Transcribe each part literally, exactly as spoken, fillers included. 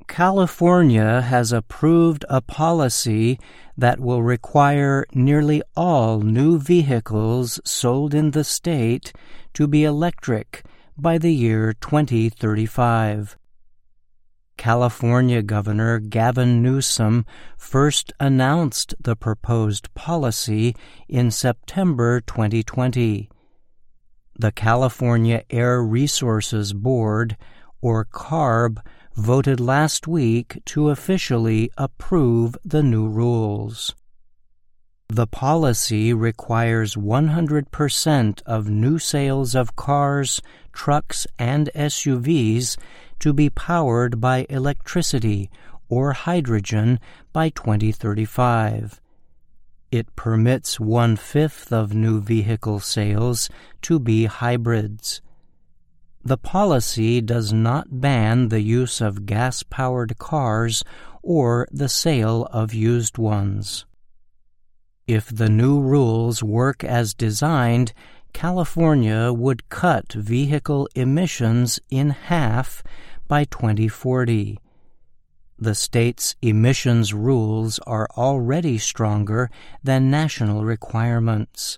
California has approved a policy that will require nearly all new vehicles sold in the state to be electric by the year twenty thirty-five. California Governor Gavin Newsom first announced the proposed policy in September twenty twenty. The California Air Resources Board, or CARB, voted last week to officially approve the new rules. The policy requires one hundred percent of new sales of cars, trucks, and S U Vs to be powered by electricity or hydrogen by twenty thirty-five. It permits one-fifth of new vehicle sales to be hybrids. The policy does not ban the use of gas-powered cars or the sale of used ones. If the new rules work as designed, California would cut vehicle emissions in half by twenty forty. The state's emissions rules are already stronger than national requirements.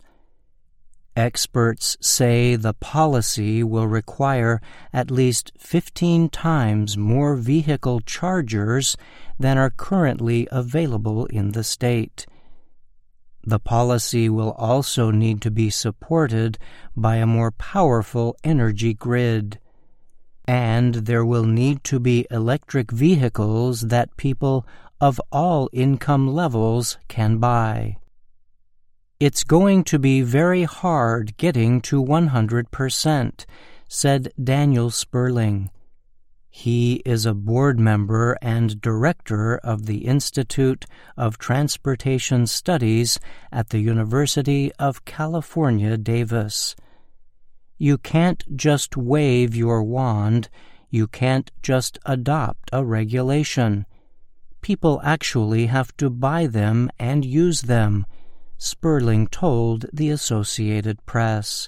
Experts say the policy will require at least fifteen times more vehicle chargers than are currently available in the state. The policy will also need to be supported by a more powerful energy grid. And there will need to be electric vehicles that people of all income levels can buy. It's going to be very hard getting to one hundred percent, said Daniel Sperling. He is a board member and director of the Institute of Transportation Studies at the University of California, Davis. You can't just wave your wand. You can't just adopt a regulation. People actually have to buy them and use them, Sperling told the Associated Press.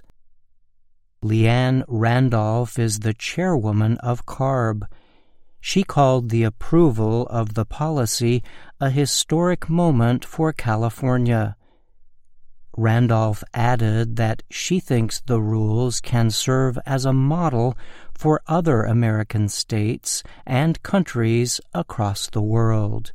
Leanne Randolph is the chairwoman of CARB. She called the approval of the policy a historic moment for California. Randolph added that she thinks the rules can serve as a model for other American states and countries across the world.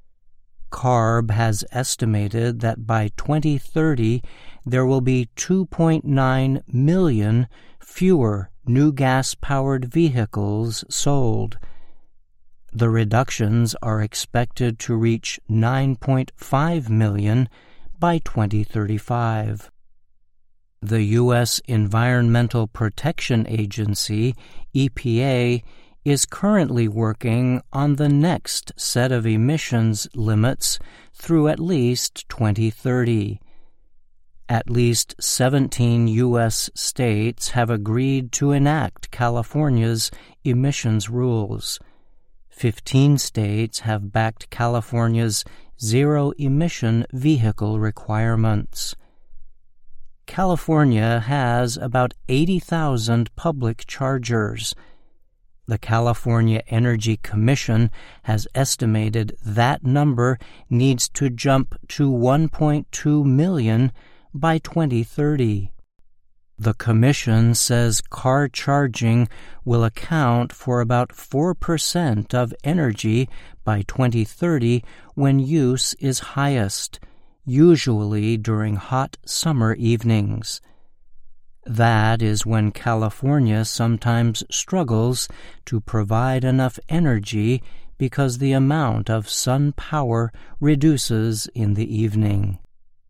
CARB has estimated that by twenty thirty there will be two point nine million fewer new gas-powered vehicles sold. The reductions are expected to reach nine point five million by twenty thirty-five. The U S Environmental Protection Agency, E P A, is currently working on the next set of emissions limits through at least twenty thirty. At least seventeen U S states have agreed to enact California's emissions rules. Fifteen states have backed California's zero-emission vehicle requirements. California has about eighty thousand public chargers. The California Energy Commission has estimated that number needs to jump to one point two million by twenty thirty. The Commission says car charging will account for about four percent of energy by twenty thirty when use is highest, usually during hot summer evenings. That is when California sometimes struggles to provide enough energy because the amount of sun power reduces in the evening.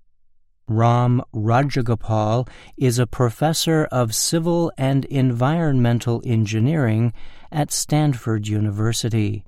Ram Rajagopal is a professor of civil and environmental engineering at Stanford University.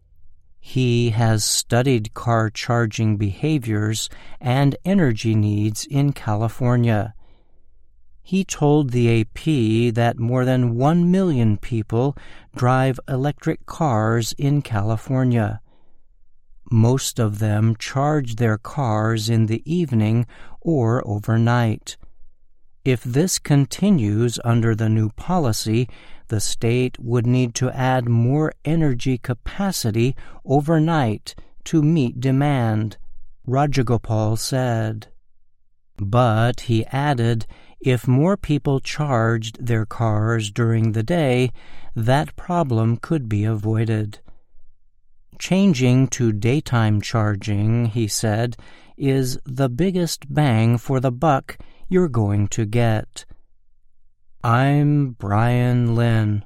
He has studied car charging behaviors and energy needs in California. He told the A P that more than one million people drive electric cars in California. Most of them charge their cars in the evening or overnight. If this continues under the new policy, the state would need to add more energy capacity overnight to meet demand, Rajagopal said. But, he added, if more people charged their cars during the day, that problem could be avoided. Changing to daytime charging, he said, is the biggest bang for the buck you're going to get. I'm Brian Lynn.